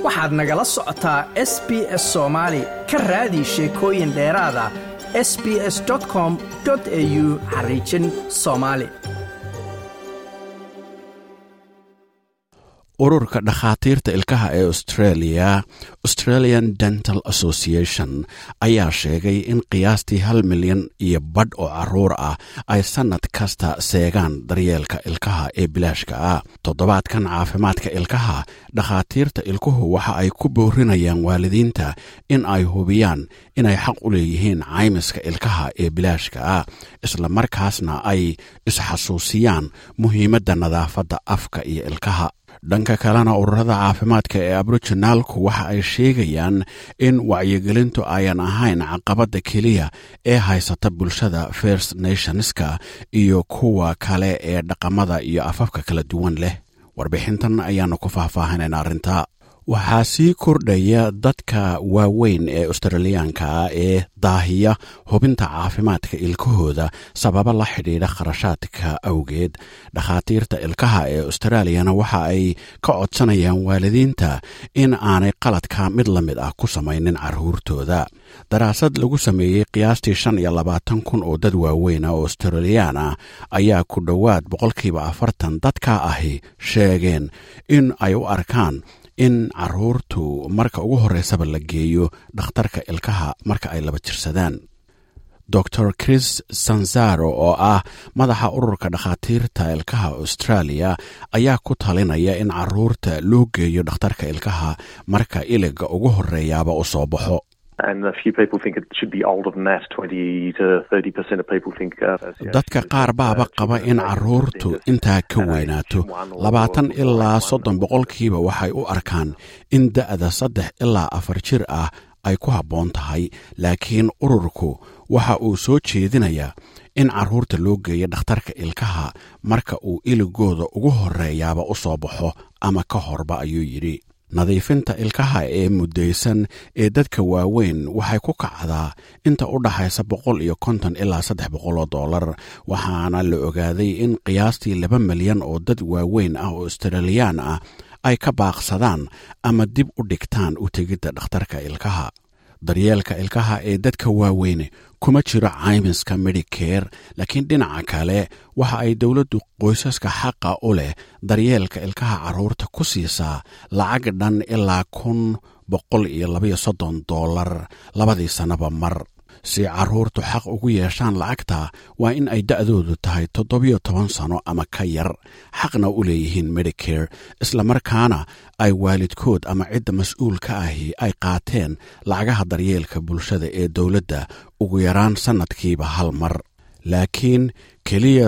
waxaad nagala socotaa SBS Soomaali ka raadi sheekooyin dheeraada sbs.com.au/Somali. ururka dhakhaatiirta ilkaha ee Australian Dental Association ayaa sheegay in qiyaastii 1 milyan iyo badh oo caruur ah ay sannad kasta seegaan daryeelka ilkaha ee bilaashka ah. Toddobaadkan caafimaadka ilkaha, dhakhaatiirta ilkuhu waxa ay ku boorinayaan waalidiinta in ay hubiyaan inay xaq u leeyihiin caymiska ilkaha ee bilaashka ah, isla markaasna ay isxasuusiyaan muhiimadda nadaafadda afka iyo ilkaha. dhanka kalena ururada caafimaadka ee Aboriginalku waxa ay sheegayaan in wacyigelintu ayan ahayn caqabadda keliya ee haysata bulshada First Nationska iyo kuwa kale ee dhaqamada iyo afafka kala duwan leh. Warbixintan ayaanu ku faahfaahinaynaa arrinta. waxaa sii kordhaya dadka waaweyn ee Australiyaanka ah ee daahiya hubinta caafimaadka ilkahooda sababa la xidhiidha kharashaadka awgeed. Dhakhaatiirta ilkaha ee Australiyana waxa ay ka codsanayaan waalidiinta in aanay qaladka mid la mid ah ku samaynin carruurtooda. daraasad lagu sameeyey qiyaastii 25,000 oo dad waaweyn oo Australiyaan ah ayaa ku dhowaad 40% dadka ahi sheegeen in ay u arkaan in carruurtu marka ugu horeysaba la geeyo dhakhtarka ilkaha marka ay laba jirsadaan. Dr. Chris Sanzaro oo ah madaxa ururka dhakhaatiirta ilkaha Australia ayaa ku talinaya in carruurta loo geeyo dhakhtarka ilkaha marka iliga ugu horeeyaaba u soo baxo. And a few people think it should be older than that. 20 to 30% of people think dadka qaar baaba qaba in carruurtu intaa ka weynaato. 20 ilaa 30% waxay u arkaan in da'da 3 ilaa 4 jir ah ay ku habboon tahay, laakiin ururku waxa uu soo jeedinayaa in carruurta loo geeyo dhakhtarka ilkaha marka uu iligooda ugu horeeyaaba u soo baxo ama ka horba, ayuu yidhi. nadiifinta ilkaha ee muddaysan ee dadka waaweyn waxay ku kacdaa inta u dhaxaysa $150 ilaa $300, waxaana la ogaaday in qiyaastii 2 milyan oo dad waaweyn ah oo Australiyaan ah ay ka baaqsadaan ama dib u dhigtaan u tegidda dhakhtarka ilkaha. daryeelka ilkaha ee dadka waaweyn kuma jiro caymiska Medicare, laakiin dhinaca kale waxa ay dawladdu qoysaska xaqa u leh daryeelka ilkaha carruurta ku siisaa lacag dhan ilaa $132 labadii sanaba mar. si carruurtu xaq ugu yeeshaan lacagta waa in ay da'doodu tahay 17 sano ama ka yar, xaqna u leeyihiin Medicare, isla markaana ay waalidkood ama cidda mas'uulka ahi ay qaateen lacagaha daryeelka bulshada ee dawladda ugu yaraan sannadkiiba 1 mar. laakiin keliya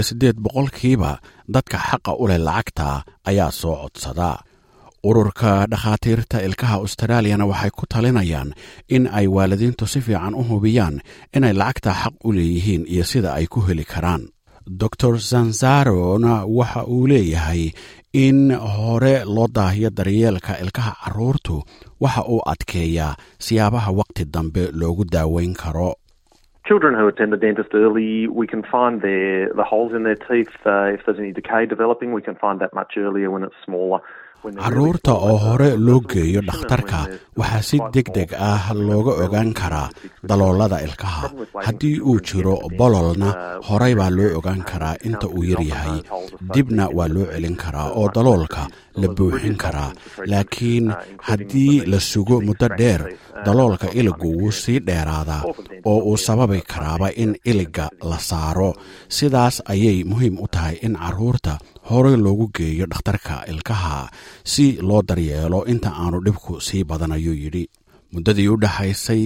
38% dadka xaqa u leh lacagta ayaa soo codsada. ururka dhakhaatiirta ilkaha Australiyana waxay ku talinayaan in ay waalidiintu si fiican u hubiyaan inay lacagta xaq u leeyihiin iyo sida ay ku heli karaan. Dr. Zanzarona waxa uu leeyahay in hore loo daahiyo daryeelka ilkaha carruurtu waxa uu adkeeyaa siyaabaha waqti dambe loogu daaweyn karo. Children who attend the dentist early, we can find the holes in their teeth. If there's any decay developing, we can find that much earlier when it's smaller. carruurta oo hore loo geeyo dhakhtarka waxaa si degdeg ah looga ogaan karaa daloolada ilkaha. haddii uu jiro bololna horey baa loo ogaan karaa inta uu yar yahay, dibna waa loo celin karaa oo daloolka la buuxin karaa. laakiin haddii la sugo muddo dheer, daloolka iligu wuu sii dheeraadaa oo uu sababi karaaba in iliga la saaro. sidaas ayay muhiim u tahay in carruurta hore loogu geeyo dhakhtarka ilkaha si loo daryeelo inta aanu dhibku sii badan, ayuu yidhi. muddadii u dhaxaysay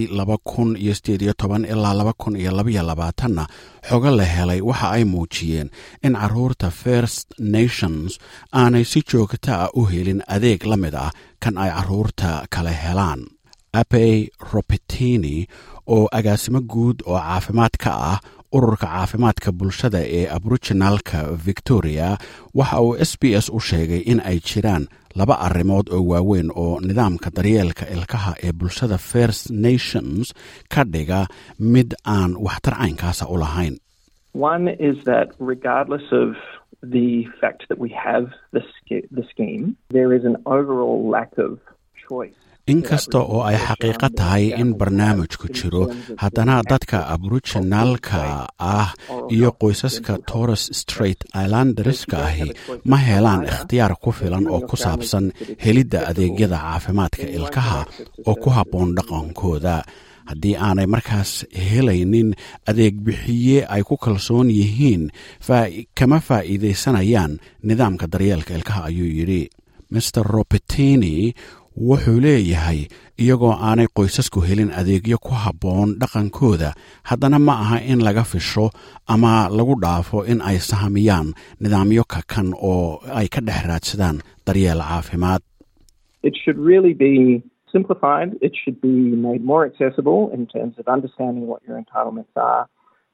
2018 ilaa 2022 xogo la helay waxa ay muujiyeen in carruurta First Nations aanay si joogta ah u helin adeeg la mid ah kan ay carruurta kale helaan. Ape Ropetini oo agaasimo guud oo caafimaad ka ah ururka caafimaadka bulshada ee Aboriginalka Victoria waxa uu SBS u sheegay in ay jiraan 2 arrimood oo waaweyn oo nidaamka daryeelka ilkaha ee bulshada First Nations ka dhiga mid aan waxtar caynkaasa u lahayn. One is that regardless of the fact that we have the scheme, there is an overall lack of inkasta oo ay xaqiiqo tahay in barnaamijku jiro haddana dadka aboriginaalka ah iyo qoysaska Torres Strait Islanderska ahi ma helaan ikhtiyaar ku filan oo ku saabsan helidda adeegyada caafimaadka ilkaha oo ku habboon dhaqankooda haddii aanay markaas helaynin adeeg bixiye ay ku kalsoon yihiin kama faa'iidaysanayaan nidaamka daryeelka ilkaha ayuu yidhi Mr. Ropetini wuxuu leeyahay iyagoo aanay qoysasku helin adeegyo ku habboon dhaqankooda haddana ma aha in laga fisho ama lagu dhaafo in ay sahamiyaan nidaamyo kakan oo ay ka dhex raadsadaan daryeel caafimaad. It should really be simplified. It should be made more accessible in terms of understanding what your entitlements are.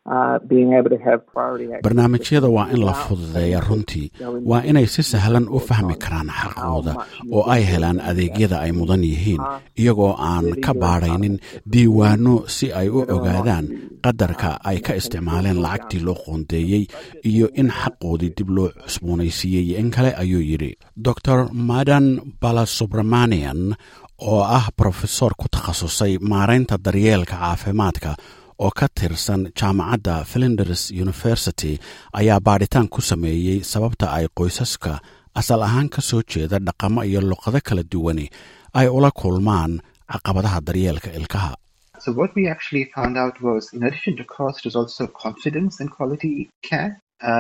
barnaamijyada waa in la fududeeya runtii waa inay si sahlan u fahmi karaan xaqooda oo ay helaan adeegyada ay mudan yihiin iyagoo aan ka baadhaynin diiwaano si ay u ogaadaan qadarka ay ka isticmaaleen lacagtii loo qoondeeyey iyo in xaqoodii dib loo cusboonaysiiyey in kale ayuu yidhi Dr. Madan Balasubramanian oo ah profesor ku takhasusay maaraynta daryeelka caafimaadka oo ka tirsan jaamacadda Flinders University ayaa baadhitaan ku sameeyey sababta ay qoysaska asal ahaan ka soo jeeda dhaqamo iyo luqado kala duwani ay ula kulmaan caqabadaha daryeelka ilkaha. So what we actually found out was in addition to cost is also confidence in quality care.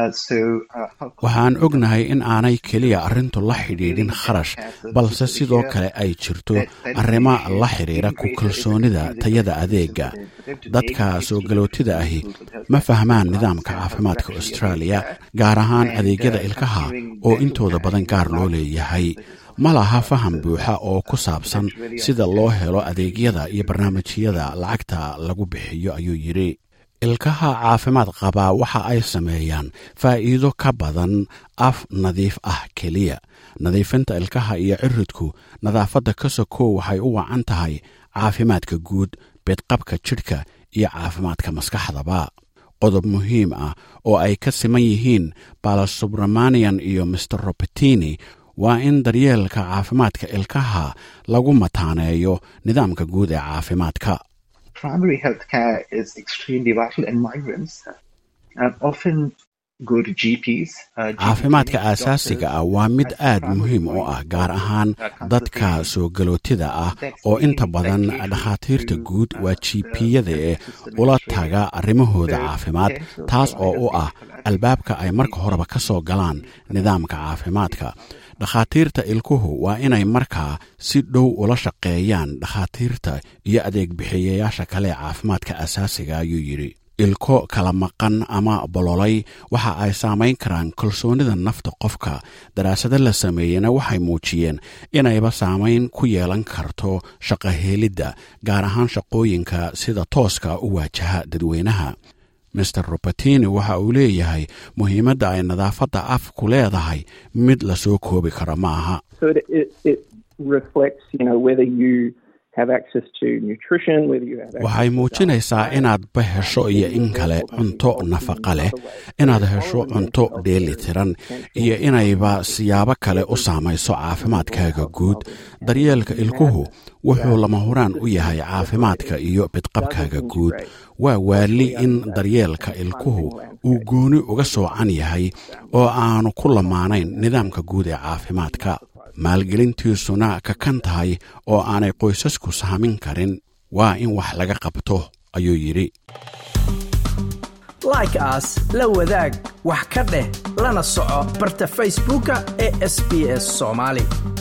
waxaan ognahay in aanay keliya arrintu la xidhiidhin kharash balse sidoo kale ay jirto arrimo la xidhiidha ku kalsoonida tayada adeega dadka soo galootida ahi ma fahmaan nidaamka caafimaadka Australia gaar ahaan adeegyada ilkaha oo intooda badan gaar loo leeyahay ma laha faham buuxa oo ku saabsan sida loo helo adeegyada iyo barnaamijyada lacagta lagu bixiyo ayuu yidhi ilkaha caafimaad qabaa waxa ay sameeyaan faa'iido ka badan af nadiif ah keliya nadiifinta ilkaha iyo ciridku nadaafadda ka sokow waxay u wacan tahay caafimaadka guud bedqabka jidhka iyo caafimaadka maskaxdaba qodob muhiim ah oo ay ka siman yihiin Balasubramanian iyo Mr. Ropetini waa in daryeelka caafimaadka ilkaha lagu mataaneeyo nidaamka guud ee caafimaadka Primary health care is extremely vital and migrants often go to GPs. Caafimaadka aasaasiga ah waa mid aad muhiim u ah gaar ahaan dadka soo galootida ah oo inta badan dhakhaatiirta guud waa GP-yada ee ula taga arrimahooda caafimaad taas oo u ah albaabka ay marka horeba ka soo galaan nidaamka caafimaadka dhakhaatiirta ilkuhu waa inay markaa si dhow ula shaqeeyaan dhakhaatiirta iyo adeeg bixiyayaasha kale caafimaadka asaasiga ayuu yidhi ilko kala maqan ama bololay waxa ay saamayn karaan kalsoonida nafta qofka daraasado la sameeyena waxay muujiyeen inayba saamayn ku yeelan karto shaqo helidda gaar ahaan shaqooyinka sida tooska u waajaha dadweynaha Mr. Ropetini waxa uu leeyahay muhiimadda ay nadaafadda afku leedahay mid la soo koobi karo ma aha. So it reflects, whether you have access to nutrition, whether you have waxay muujinaysaa inaad ba hesho iyo in kale cunto nafaqa leh inaad hesho cunto dheelitiran iyo inayba siyaabo kale u saamayso caafimaadkaaga guud daryeelka ilkuhu wuxuu lama huraan u yahay caafimaadka iyo bidqabkaaga guud waa waali in daryeelka ilkuhu uu gooni uga soocan yahay oo aanu ku lamaanayn nidaamka guud ee caafimaadka maalgelintiisuna ka kan tahay oo aanay qoysasku saamin karin waa in wax laga qabto ayuu yidhi like as la wadaag wax ka dheh lana soco barta Facebooka ee SBS Somali